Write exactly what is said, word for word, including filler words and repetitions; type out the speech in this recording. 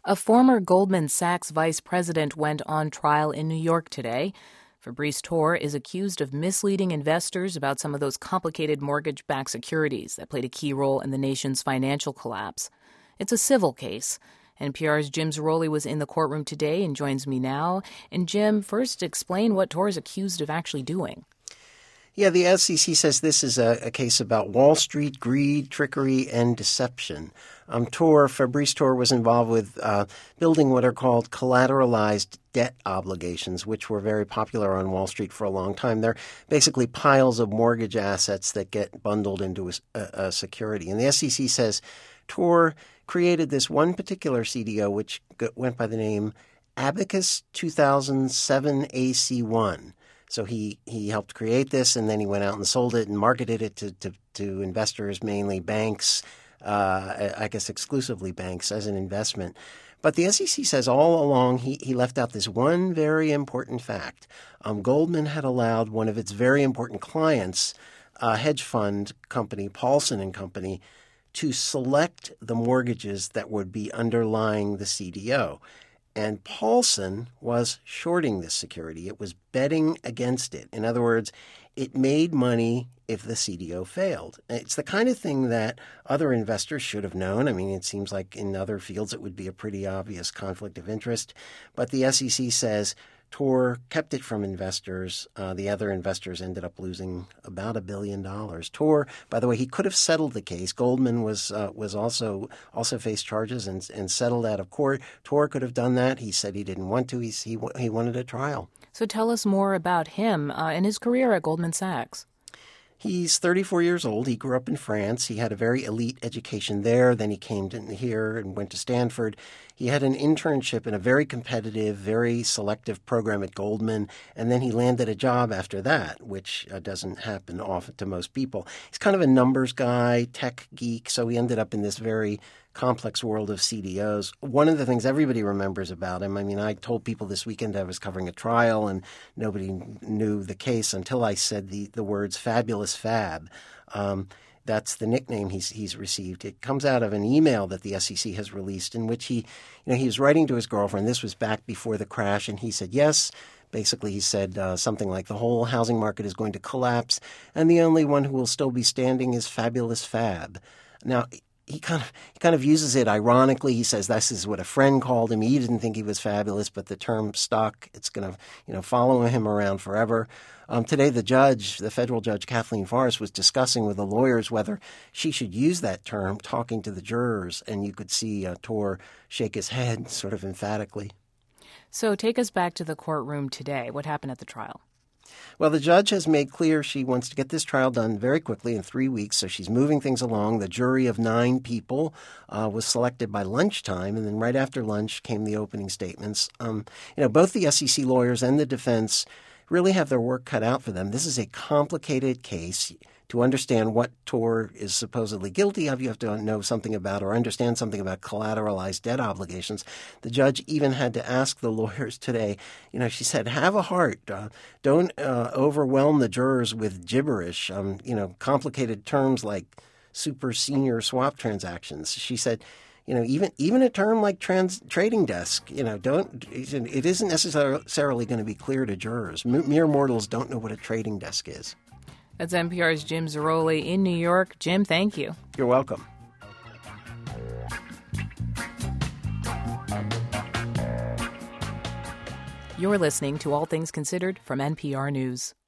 A former Goldman Sachs vice president went on trial in New York today. Fabrice Tour is accused of misleading investors about some of those complicated mortgage-backed securities that played a key role in the nation's financial collapse. It's a civil case. N P R's Jim Zarroli was in the courtroom today and joins me now. And Jim, first explain what Tour is accused of actually doing. Yeah, the S E C says this is a, a case about Wall Street greed, trickery, and deception. Um, Tour, Fabrice Tour was involved with uh, building what are called collateralized debt obligations, which were very popular on Wall Street for a long time. They're basically piles of mortgage assets that get bundled into a, a, a security. And the S E C says Tour created this one particular C D O, which went by the name Abacus two thousand seven A C one. So he, he helped create this, and then he went out and sold it and marketed it to, to, to investors, mainly banks, uh, I guess exclusively banks, as an investment. But the S E C says all along he, he left out this one very important fact. Um, Goldman had allowed one of its very important clients, a hedge fund company, Paulson and Company, to select the mortgages that would be underlying the C D O. And Paulson was shorting this security. It was betting against it. In other words, it made money if the C D O failed. It's the kind of thing that other investors should have known. I mean, it seems like in other fields it would be a pretty obvious conflict of interest. But the S E C says Tour kept it from investors. Uh, the other investors ended up losing about a billion dollars. Tour, by the way, he could have settled the case. Goldman was uh, was also also faced charges and and settled out of court. Tour could have done that. He said he didn't want to. He he, he wanted a trial. So tell us more about him uh, and his career at Goldman Sachs. He's thirty-four years old. He grew up in France. He had a very elite education there. Then he came to here and went to Stanford. He had an internship in a very competitive, very selective program at Goldman, and then he landed a job after that, which uh, doesn't happen often to most people. He's kind of a numbers guy, tech geek, so he ended up in this very complex world of C D Os. One of the things everybody remembers about him, I mean, I told people this weekend I was covering a trial and nobody knew the case until I said the, the words fabulous fab. Um, that's the nickname he's he's received. It comes out of an email that the S E C has released in which he, you know, he was writing to his girlfriend. This was back before the crash, and he said, yes, basically he said uh, something like the whole housing market is going to collapse, and the only one who will still be standing is fabulous fab. Now, He kind of he kind of uses it ironically. He says this is what a friend called him. He didn't think he was fabulous, but the term stuck. It's going to you know follow him around forever. Um, today, the judge, the federal judge Kathleen Forrest, was discussing with the lawyers whether she should use that term, talking to the jurors, and you could see uh, Tour shake his head sort of emphatically. So take us back to the courtroom today. What happened at the trial? Well, the judge has made clear she wants to get this trial done very quickly in three weeks, so she's moving things along. The jury of nine people uh, was selected by lunchtime, and then right after lunch came the opening statements. Um, you know, both the S E C lawyers and the defense really have their work cut out for them. This is a complicated case. To understand what Tour is supposedly guilty of, you have to know something about or understand something about collateralized debt obligations. The judge even had to ask the lawyers today, you know, she said, have a heart. Uh, don't uh, overwhelm the jurors with gibberish, um, you know, complicated terms like super senior swap transactions. She said, you know, even even a term like trans, trading desk, you know, don't it isn't necessarily going to be clear to jurors. M- mere mortals don't know what a trading desk is. That's N P R's Jim Zarroli in New York. Jim, thank you. You're welcome. You're listening to All Things Considered from N P R News.